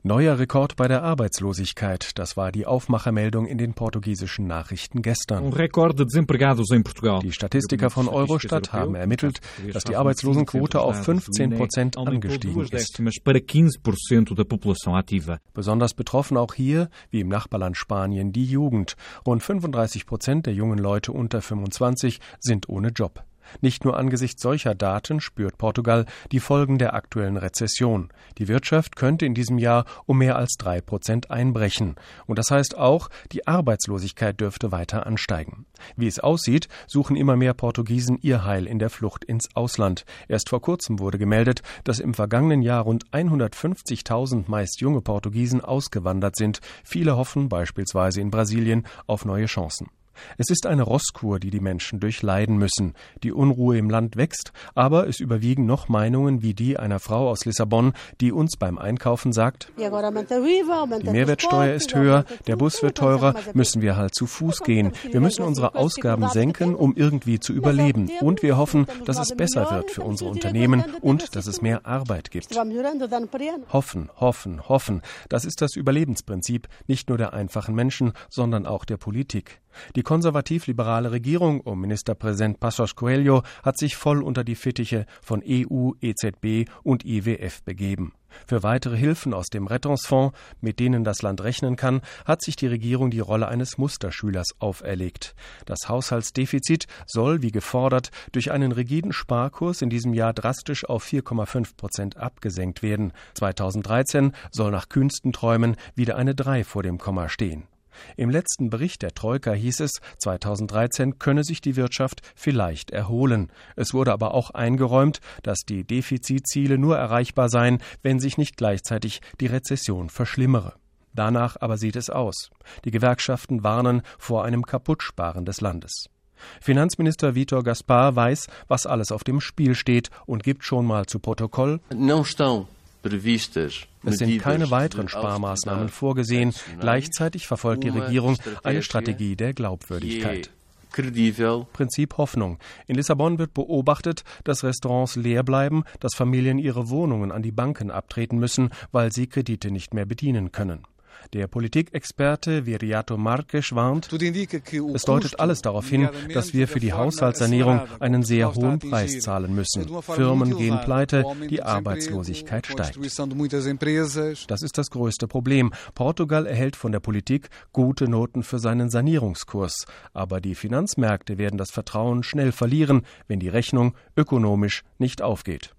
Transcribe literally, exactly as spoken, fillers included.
Neuer Rekord bei der Arbeitslosigkeit. Das war die Aufmachermeldung in den portugiesischen Nachrichten gestern. Um recorde de desempregados em Portugal. Die Statistiker von Eurostat haben ermittelt, dass die Arbeitslosenquote auf fünfzehn Prozent angestiegen ist. Besonders betroffen auch hier, wie im Nachbarland Spanien, die Jugend. Rund fünfunddreißig Prozent der jungen Leute unter fünfundzwanzig sind ohne Job. Nicht nur angesichts solcher Daten spürt Portugal die Folgen der aktuellen Rezession. Die Wirtschaft könnte in diesem Jahr um mehr als drei Prozent einbrechen. Und das heißt auch, die Arbeitslosigkeit dürfte weiter ansteigen. Wie es aussieht, suchen immer mehr Portugiesen ihr Heil in der Flucht ins Ausland. Erst vor kurzem wurde gemeldet, dass im vergangenen Jahr rund hundertfünfzigtausend meist junge Portugiesen ausgewandert sind. Viele hoffen beispielsweise in Brasilien auf neue Chancen. Es ist eine Rosskur, die die Menschen durchleiden müssen. Die Unruhe im Land wächst, aber es überwiegen noch Meinungen wie die einer Frau aus Lissabon, die uns beim Einkaufen sagt: Die Mehrwertsteuer ist höher, der Bus wird teurer, müssen wir halt zu Fuß gehen. Wir müssen unsere Ausgaben senken, um irgendwie zu überleben. Und wir hoffen, dass es besser wird für unsere Unternehmen und dass es mehr Arbeit gibt. Hoffen, hoffen, hoffen. Das ist das Überlebensprinzip nicht nur der einfachen Menschen, sondern auch der Politik. Die konservativ-liberale Regierung um Ministerpräsident Passos Coelho hat sich voll unter die Fittiche von E U, E Z B und I W F begeben. Für weitere Hilfen aus dem Rettungsfonds, mit denen das Land rechnen kann, hat sich die Regierung die Rolle eines Musterschülers auferlegt. Das Haushaltsdefizit soll, wie gefordert, durch einen rigiden Sparkurs in diesem Jahr drastisch auf vier Komma fünf Prozent abgesenkt werden. zweitausenddreizehn soll nach kühnsten Träumen wieder eine drei vor dem Komma stehen. Im letzten Bericht der Troika hieß es, zweitausenddreizehn könne sich die Wirtschaft vielleicht erholen. Es wurde aber auch eingeräumt, dass die Defizitziele nur erreichbar seien, wenn sich nicht gleichzeitig die Rezession verschlimmere. Danach aber sieht es aus. Die Gewerkschaften warnen vor einem Kaputtsparen des Landes. Finanzminister Vítor Gaspar weiß, was alles auf dem Spiel steht und gibt schon mal zu Protokoll: Es sind keine weiteren Sparmaßnahmen vorgesehen. Gleichzeitig verfolgt die Regierung eine Strategie der Glaubwürdigkeit. Prinzip Hoffnung. In Lissabon wird beobachtet, dass Restaurants leer bleiben, dass Familien ihre Wohnungen an die Banken abtreten müssen, weil sie Kredite nicht mehr bedienen können. Der Politikexperte Viriato Marques warnt: Es deutet alles darauf hin, dass wir für die Haushaltssanierung einen sehr hohen Preis zahlen müssen. Firmen gehen pleite, die Arbeitslosigkeit steigt. Das ist das größte Problem. Portugal erhält von der Politik gute Noten für seinen Sanierungskurs. Aber die Finanzmärkte werden das Vertrauen schnell verlieren, wenn die Rechnung ökonomisch nicht aufgeht.